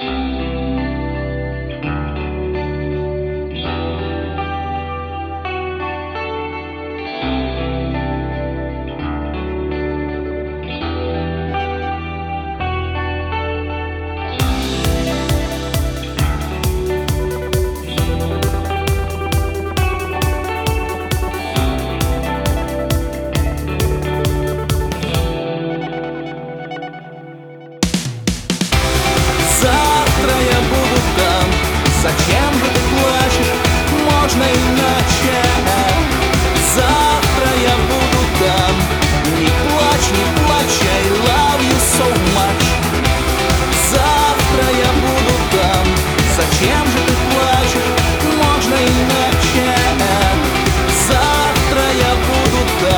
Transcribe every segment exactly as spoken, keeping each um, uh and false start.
Зачем же ты плачешь? Можно иначе. Завтра я буду там. Не плачь, не плачь, I love you so much. Завтра я буду там. Зачем же ты плачешь? Можно иначе. Завтра я буду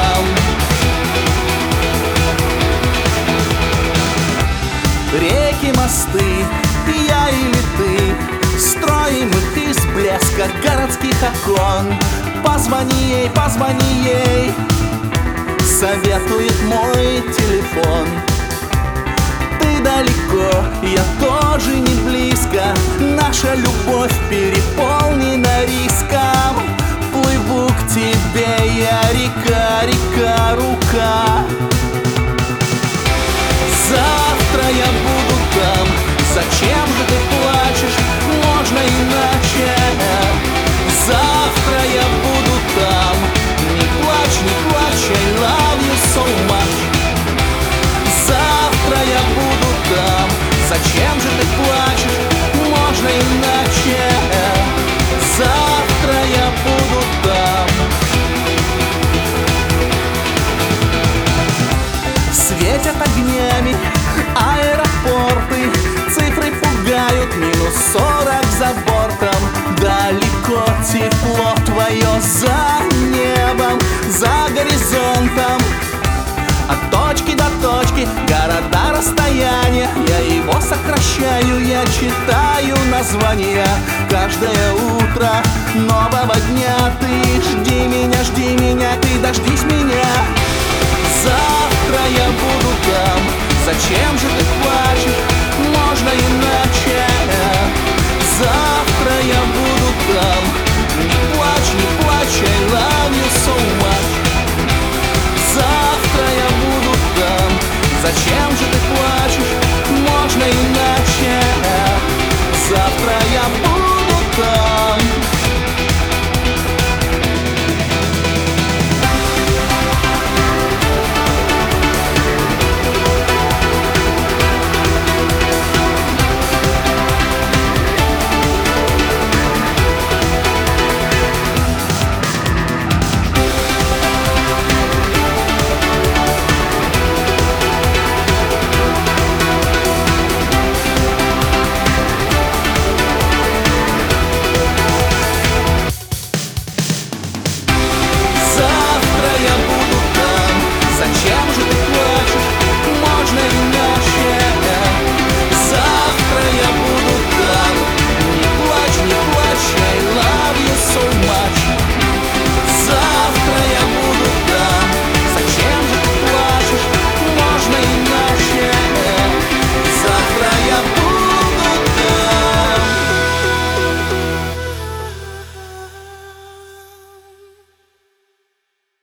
там. Реки, мосты, я или ты, строим их из блеска городских окон. Позвони ей, позвони ей, советует мой телефон. Ты далеко, я тоже не близко. Наша любовь переполнена риском. Плыву к тебе, я река, река, рука. Завтра я буду там. Зачем же ты плачешь? Можно иначе. Завтра я буду там. Не плачь, не плачь, I love you so much. Завтра я буду там. Зачем же ты плачешь? Можно иначе. Завтра я буду там. Светят огнями аэропорты, цифры пугают, минус сорок за бортом. Далеко тепло твое за небом, за горизонтом. От точки до точки, города, расстояния. Я его сокращаю, я читаю названия. Каждое утро нового дня. Ты жди меня, жди меня, ты дождись меня. Завтра я буду там. Зачем же ты плачешь? Можно и